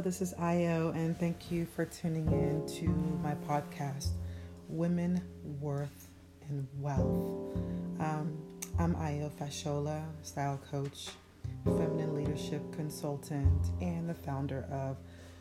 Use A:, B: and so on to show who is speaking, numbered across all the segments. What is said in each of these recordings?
A: this is Io, and thank you for tuning in to my podcast, Women, Worth, and Wealth. I'm Io Fashola, style coach, feminine leadership consultant, and the founder of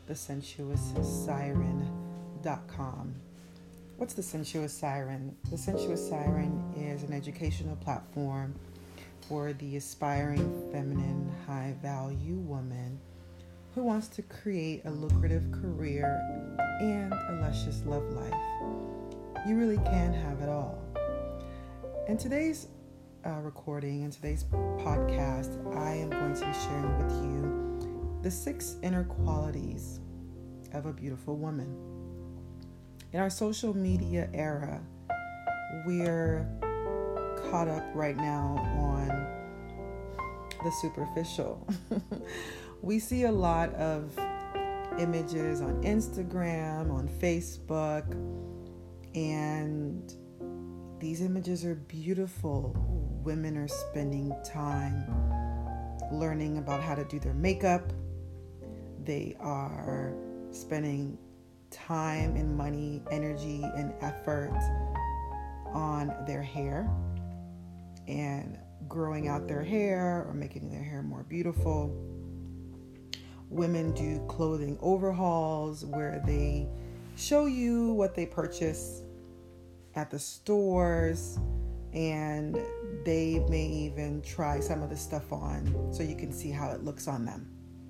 A: thesensuoussiren.com. What's the Sensuous Siren? The Sensuous Siren is an educational platform for the aspiring feminine high-value woman who wants to create a lucrative career and a luscious love life. You really can have it all. In today's recording, in today's podcast, I am going to be sharing with you the 6 inner qualities of a beautiful woman. In our social media era, we're caught up right now on the superficial. We see a lot of images on Instagram, on Facebook, and these images are beautiful. Women are spending time learning about how to do their makeup. They are spending time and money, energy, and effort on their hair and growing out their hair or making their hair more beautiful. Women do clothing overhauls where they show you what they purchase at the stores, and they may even try some of the stuff on so you can see how it looks on them.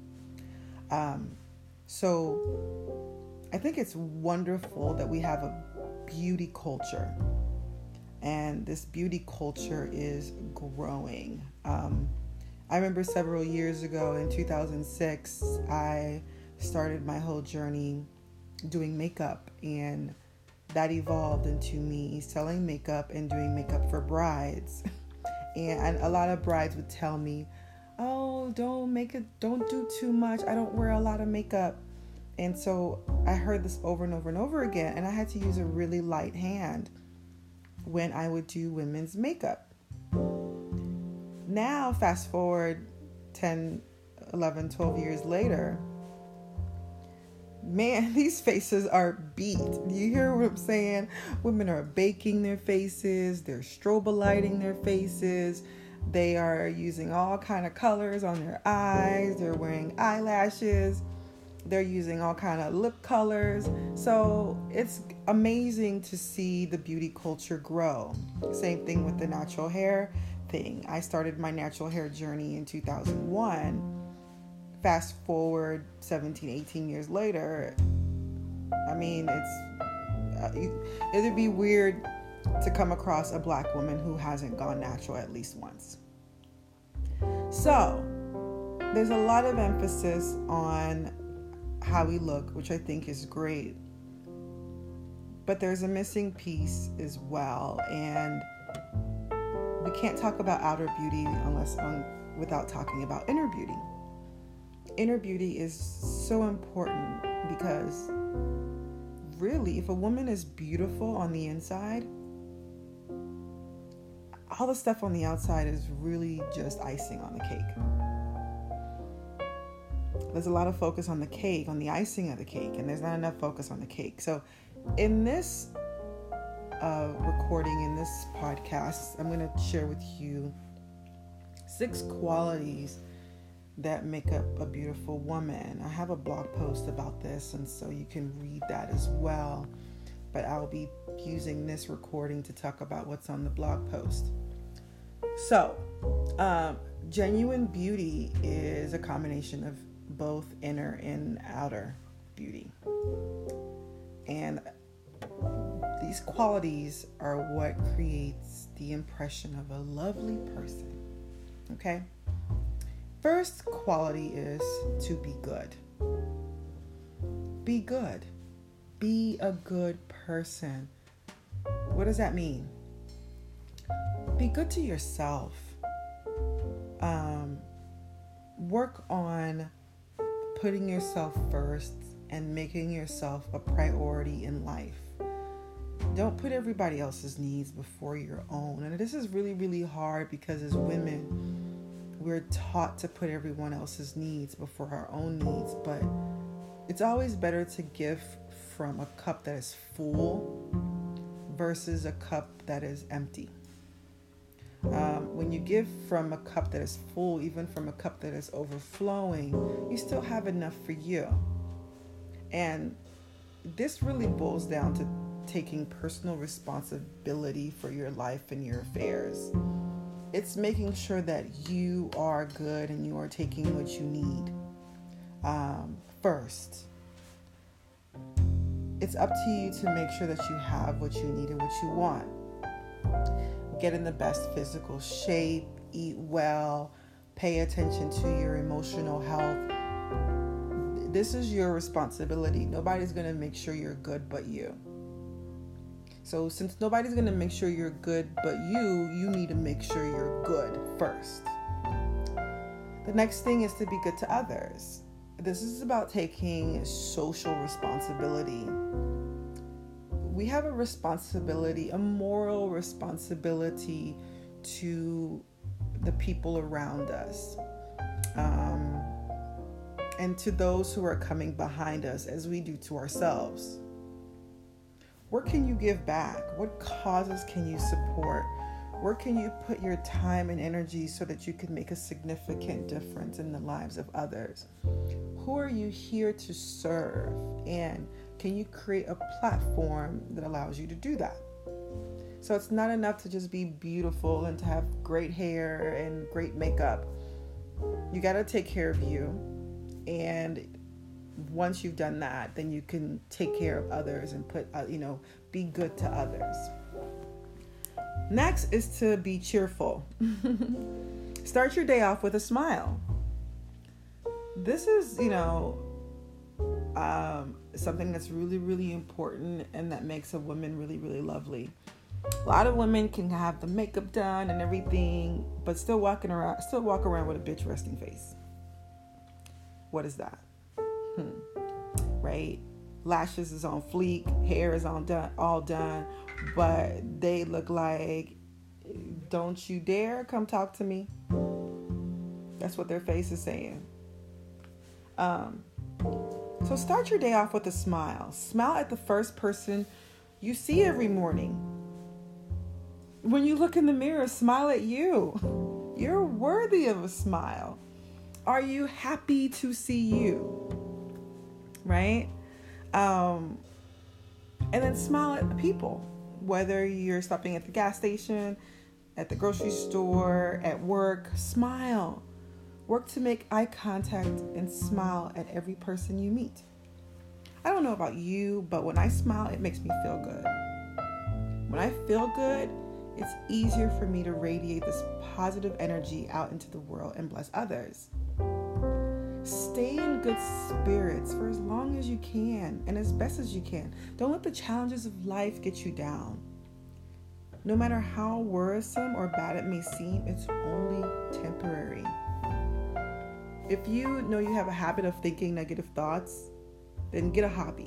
A: So I think it's wonderful that we have a beauty culture, and this beauty culture is growing. I remember several years ago in 2006, I started my whole journey doing makeup, and that evolved into me selling makeup and doing makeup for brides. And a lot of brides would tell me, "Oh, don't do too much. I don't wear a lot of makeup." And so I heard this over and over and over again, and I had to use a really light hand when I would do women's makeup. Now, fast forward 10, 11, 12 years later, man, these faces are beat. Do you hear what I'm saying? Women are baking their faces. They're strobe lighting their faces. They are using all kind of colors on their eyes. They're wearing eyelashes. They're using all kind of lip colors. So it's amazing to see the beauty culture grow. Same thing with the natural hair thing. I started my natural hair journey in 2001. Fast forward 17, 18 years later, I mean, it'd be weird to come across a black woman who hasn't gone natural at least once. So there's a lot of emphasis on how we look, which I think is great. But there's a missing piece as well. And we can't talk about outer beauty without talking about inner beauty. Inner beauty is so important because really, if a woman is beautiful on the inside, all the stuff on the outside is really just icing on the cake. There's a lot of focus on the cake, on the icing of the cake, and there's not enough focus on the cake. So in this recording, in this podcast, I'm going to share with you 6 qualities that make up a beautiful woman. I have a blog post about this, and so you can read that as well. But I'll be using this recording to talk about what's on the blog post. So, genuine beauty is a combination of both inner and outer beauty. And these qualities are what creates the impression of a lovely person. Okay? First quality is to be good. Be good. Be a good person. What does that mean? Be good to yourself. Work on putting yourself first and making yourself a priority in life. Don't put everybody else's needs before your own. And this is really, really hard because as women, we're taught to put everyone else's needs before our own needs. But It's always better to give from a cup that is full versus a cup that is empty. When you give from a cup that is full, even from a cup that is overflowing, you still have enough for you. And this really boils down to taking personal responsibility for your life and your affairs. It's making sure that you are good and you are taking what you need first. It's up to you to make sure that you have what you need and what you want. Get in the best physical shape, eat well, pay attention to your emotional health. This is your responsibility. Nobody's going to make sure you're good but you. So since nobody's going to make sure you're good but you need to make sure you're good first. The next thing is to be good to others. This is about taking social responsibility. We have a responsibility, a moral responsibility to the people around us, and to those who are coming behind us, as we do to ourselves. Where can you give back? What causes can you support? Where can you put your time and energy so that you can make a significant difference in the lives of others? Who are you here to serve? And can you create a platform that allows you to do that? So it's not enough to just be beautiful and to have great hair and great makeup. You got to take care of you. And once you've done that, then you can take care of others and be good to others. Next is to be cheerful. Start your day off with a smile. This is, something that's really, really important and that makes a woman really, really lovely. A lot of women can have the makeup done and everything, but still walk around with a bitch resting face. What is that? Right? Lashes is on fleek, hair is all done, but they look like, don't you dare come talk to me. That's what their face is saying. So start your day off with a smile. Smile at the first person you see every morning. When you look in the mirror, smile at you. You're worthy of a smile. Are you happy to see you? Right? And then smile at the people. Whether you're stopping at the gas station, at the grocery store, at work, smile. Work to make eye contact and smile at every person you meet. I don't know about you, but when I smile, it makes me feel good. When I feel good, it's easier for me to radiate this positive energy out into the world and bless others. Stay in good spirits for as long as you can and as best as you can. Don't let the challenges of life get you down. No matter how worrisome or bad it may seem, it's only temporary. If you know you have a habit of thinking negative thoughts, then get a hobby.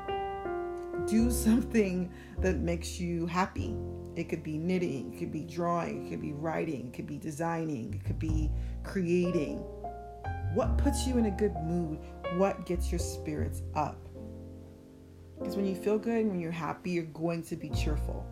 A: Do something that makes you happy. It could be knitting, it could be drawing, it could be writing, it could be designing, it could be creating. What puts you in a good mood? What gets your spirits up? Because when you feel good and when you're happy, you're going to be cheerful.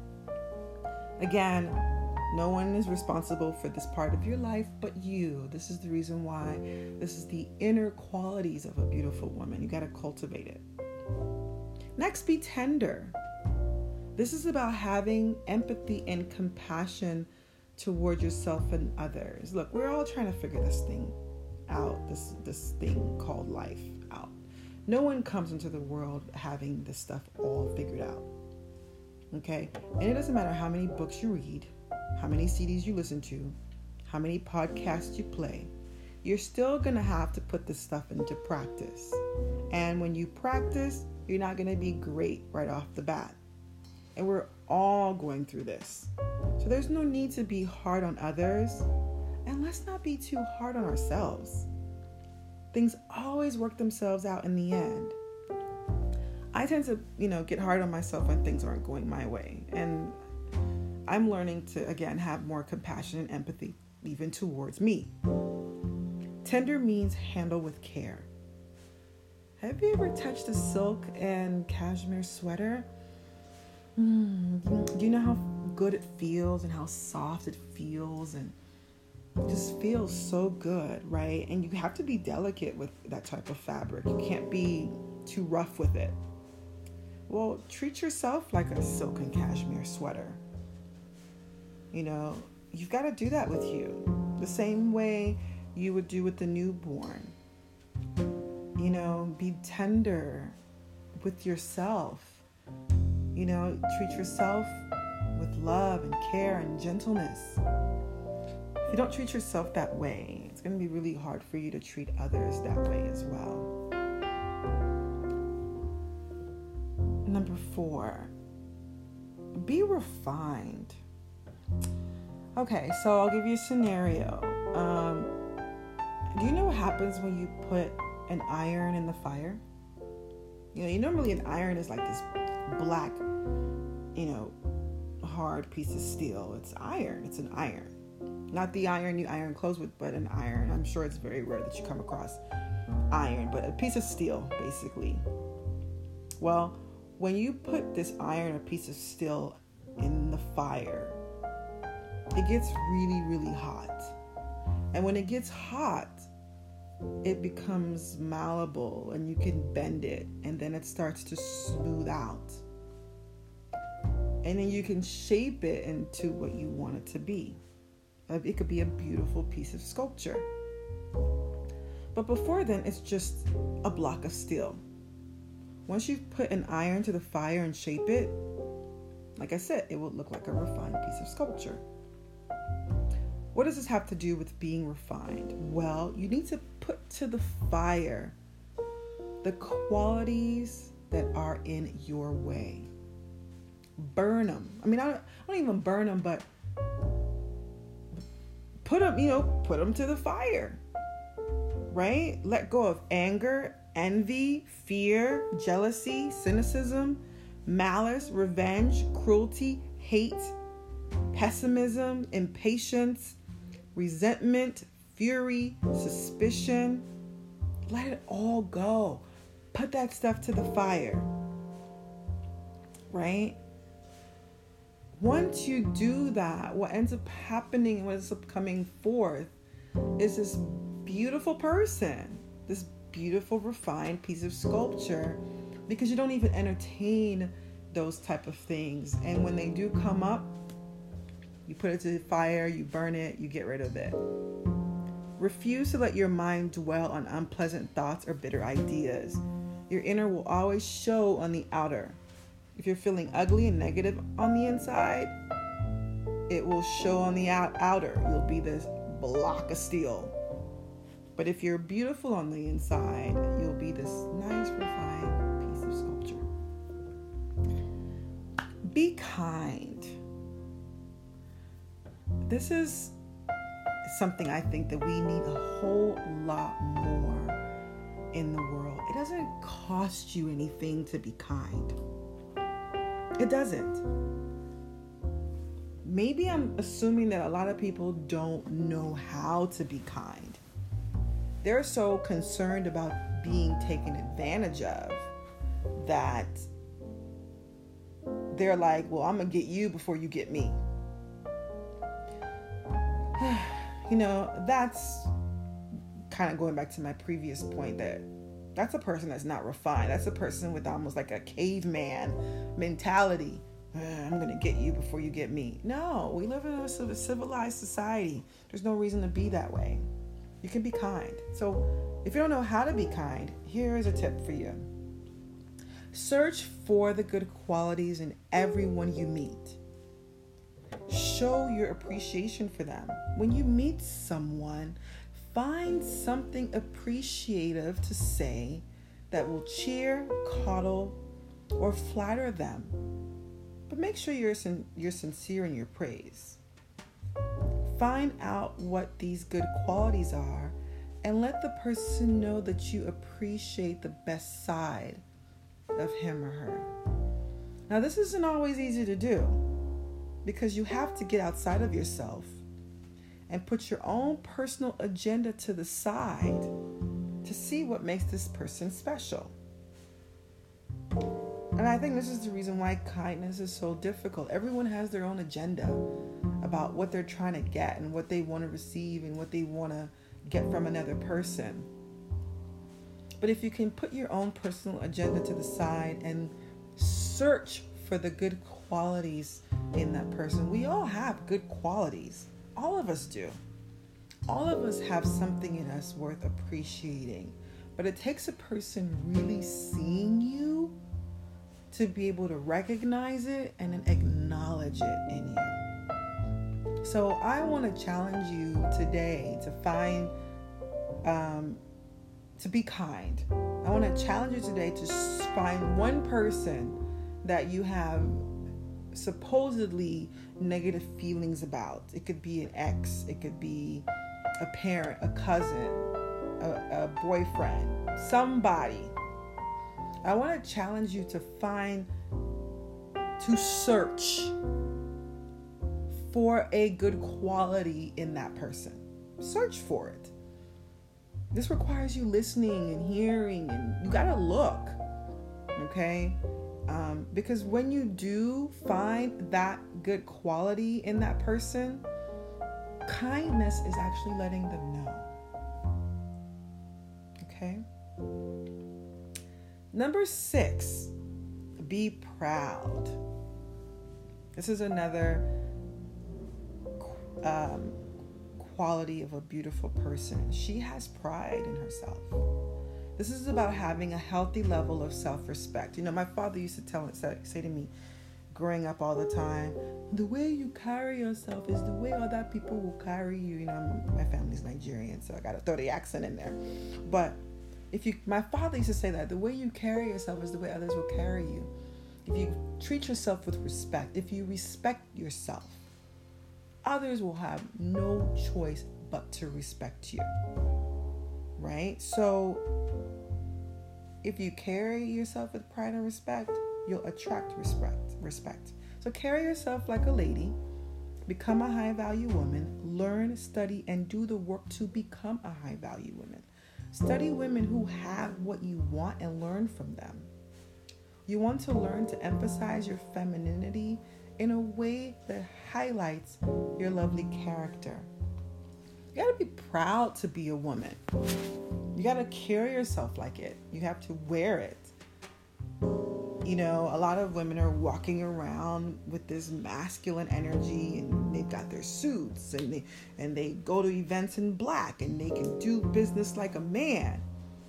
A: Again, no one is responsible for this part of your life but you. This is the reason why this is the inner qualities of a beautiful woman. You got to cultivate it. Next, be tender. This is about having empathy and compassion toward yourself and others. Look, we're all trying to figure this thing out, this thing called life out. No one comes into the world having this stuff all figured out. Okay? And it doesn't matter how many books you read, how many CDs you listen to, how many podcasts you play. You're still going to have to put this stuff into practice. And when you practice, you're not going to be great right off the bat. And we're all going through this. So there's no need to be hard on others. And let's not be too hard on ourselves. Things always work themselves out in the end. I tend to, get hard on myself when things aren't going my way. And I'm learning to, again, have more compassion and empathy, even towards me. Tender means handle with care. Have you ever touched a silk and cashmere sweater? Do you know how good it feels and how soft it feels, and it just feels so good, right? And you have to be delicate with that type of fabric. You can't be too rough with it. Well, treat yourself like a silk and cashmere sweater. You know, you've got to do that with you, the same way you would do with the newborn. You know, be tender with yourself. You know, treat yourself with love and care and gentleness. If you don't treat yourself that way, it's going to be really hard for you to treat others that way as well. Number 4, be refined. Okay, so I'll give you a scenario. Do you know what happens when you put an iron in the fire? Normally an iron is like this black, hard piece of steel. It's iron. It's an iron. Not the iron you iron clothes with, but an iron. I'm sure it's very rare that you come across iron, but a piece of steel, basically. Well, when you put this iron or piece of steel in the fire, it gets really, really hot. And when it gets hot, it becomes malleable and you can bend it, and then it starts to smooth out. And then you can shape it into what you want it to be. It could be a beautiful piece of sculpture. But before then, it's just a block of steel. Once you put an iron to the fire and shape it, like I said, it will look like a refined piece of sculpture. What does this have to do with being refined? Well, you need to put to the fire the qualities that are in your way. Burn them. I don't even burn them, but put them to the fire, right? Let go of anger, envy, fear, jealousy, cynicism, malice, revenge, cruelty, hate, pessimism, impatience, resentment, fury, suspicion. Let it all go. Put that stuff to the fire, right? Once you do that, what ends up happening, what ends up coming forth is this beautiful person, this beautiful refined piece of sculpture, because you don't even entertain those type of things. And when they do come up, you put it to the fire, you burn it, you get rid of it. Refuse to let your mind dwell on unpleasant thoughts or bitter ideas. Your inner will always show on the outer. If you're feeling ugly and negative on the inside, it will show on the outer. You'll be this block of steel. But if you're beautiful on the inside, you'll be this nice, refined piece of sculpture. Be kind. This is something I think that we need a whole lot more in the world. It doesn't cost you anything to be kind. It doesn't. Maybe I'm assuming that a lot of people don't know how to be kind. They're so concerned about being taken advantage of that they're like, well, I'm going to get you before you get me. That's kind of going back to my previous point, that's a person that's not refined. That's a person with almost like a caveman mentality. I'm going to get you before you get me. No, we live in a civilized society. There's no reason to be that way. You can be kind. So if you don't know how to be kind, here is a tip for you. Search for the good qualities in everyone you meet. Show your appreciation for them. When you meet someone, find something appreciative to say that will cheer, coddle, or flatter them. But make sure you're sincere in your praise. Find out what these good qualities are and let the person know that you appreciate the best side of him or her. Now, this isn't always easy to do because you have to get outside of yourself and put your own personal agenda to the side to see what makes this person special. And I think this is the reason why kindness is so difficult. Everyone has their own agenda about what they're trying to get and what they want to receive and what they want to get from another person. But if you can put your own personal agenda to the side and search for the good qualities in that person. We all have good qualities. All of us do. All of us have something in us worth appreciating. But it takes a person really seeing you to be able to recognize it and then acknowledge it in you. So I want to challenge you today to find, to be kind. I want to challenge you today to find one person that you have supposedly negative feelings about. It could be an ex, it could be a parent, a cousin, a boyfriend, somebody. I want to challenge you to search for a good quality in that person. Search for it. This requires you listening and hearing, and you got to look, okay? Because when you do find that good quality in that person, kindness is actually letting them know. Okay? Number 6, be proud. This is another quality of a beautiful person. She has pride in herself. This is about having a healthy level of self-respect. You know, my father used to say to me growing up all the time, the way you carry yourself is the way other people will carry you. You know, my family's Nigerian, so I got to throw the accent in there. But my father used to say that the way you carry yourself is the way others will carry you. If you treat yourself with respect, if you respect yourself, others will have no choice but to respect you. Right? So if you carry yourself with pride and respect, you'll attract respect. So carry yourself like a lady, become a high value woman, learn, study, and do the work to become a high value woman. Study women who have what you want and learn from them. You want to learn to emphasize your femininity in a way that highlights your lovely character. You got to be proud to be a woman. You got to carry yourself like it. You have to wear it. You know, a lot of women are walking around with this masculine energy, and they've got their suits, and they go to events in black, and they can do business like a man.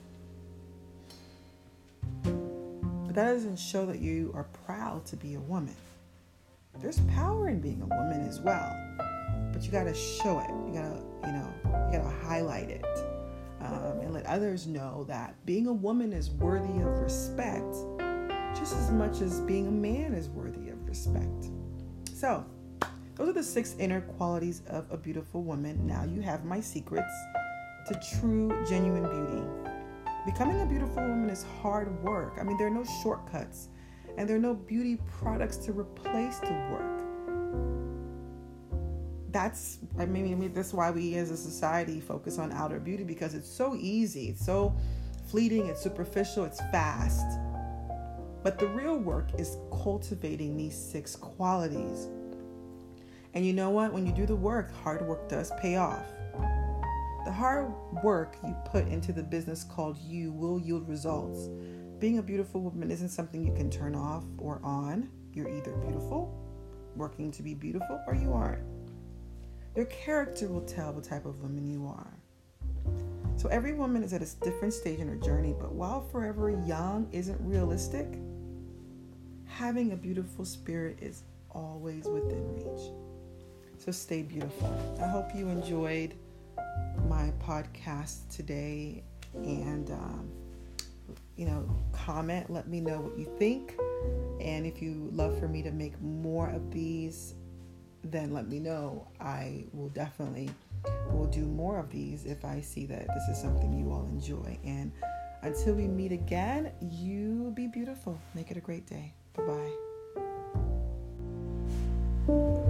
A: But that doesn't show that you are proud to be a woman. There's power in being a woman as well, but you got to show it. You got to highlight it, and let others know that being a woman is worthy of respect just as much as being a man is worthy of respect. So, those are the 6 inner qualities of a beautiful woman. Now you have my secrets to true, genuine beauty. Becoming a beautiful woman is hard work. I mean, there are no shortcuts, and there are no beauty products to replace the work. That's why we as a society focus on outer beauty, because it's so easy, it's so fleeting, it's superficial, it's fast. But the real work is cultivating these 6 qualities. And you know what? When you do the work, hard work does pay off. The hard work you put into the business called you will yield results. Being a beautiful woman isn't something you can turn off or on. You're either beautiful, working to be beautiful, or you aren't. Your character will tell what type of woman you are. So every woman is at a different stage in her journey, but while forever young isn't realistic, having a beautiful spirit is always within reach. So stay beautiful. I hope you enjoyed my podcast today, and comment, let me know what you think, and if you love for me to make more of these, then let me know. I will do more of these if I see that this is something you all enjoy. And until we meet again, you be beautiful. Make it a great day. Bye-bye.